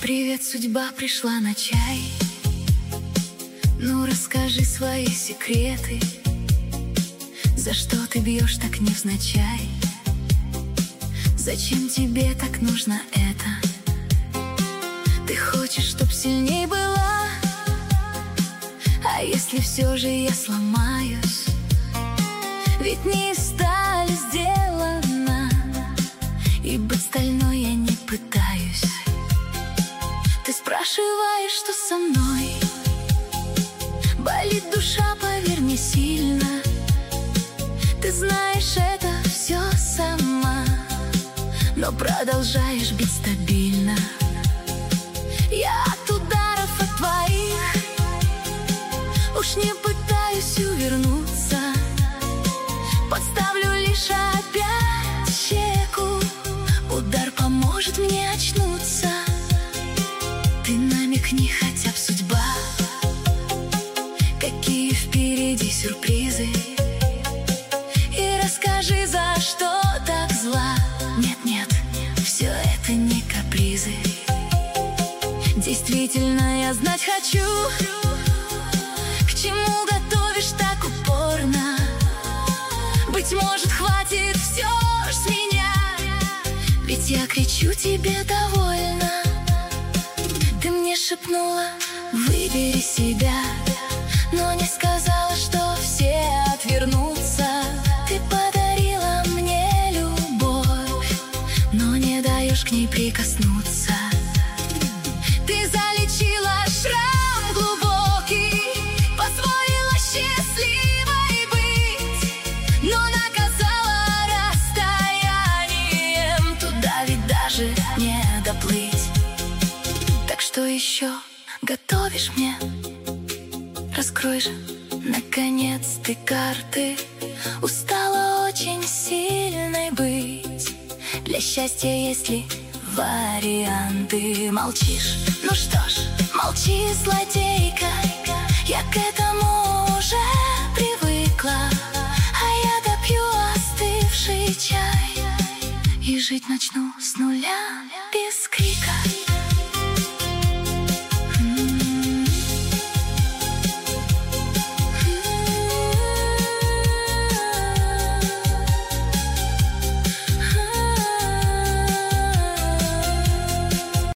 Привет, судьба пришла на чай. Ну, расскажи свои секреты. За что ты бьешь так невзначай? Зачем тебе так нужно это? Ты хочешь, чтоб сильней была? А если все же я сломаюсь? Ведь не из стали сделана, и быть стальной я не пытаюсь. Ты спрашиваешь, что со мной? Болит душа, поверь мне, сильно. Ты знаешь это все сама, но продолжаешь бить стабильно. Я от ударов от твоих уж не пытаюсь увернуться. Подставлю лишь опять щеку. Удар поможет мне очнуться. Ты намекни, хотя б судьба, какие впереди сюрпризы. И расскажи, за что так зла. Нет-нет, все это не капризы. Действительно, я знать хочу, к чему готовишь так упорно. Быть может, хватит все ж с меня, ведь я кричу тебе довольно. Ты мне шепнула, выбери себя, но не сказала, что все отвернутся. Ты подарила мне любовь, но не даешь к ней прикоснуться. Ты залечила шрам глубокий, позволила счастливой быть, но наказала расстоянием. Туда ведь даже не доплыть. Так что еще готовишь мне? Раскрой же, наконец, ты карты. Устала очень сильной быть. Для счастья есть ли варианты? Молчишь? Ну что ж, молчи, злодейка. Я к этому уже привыкла. А я допью остывший чай и жить начну с нуля.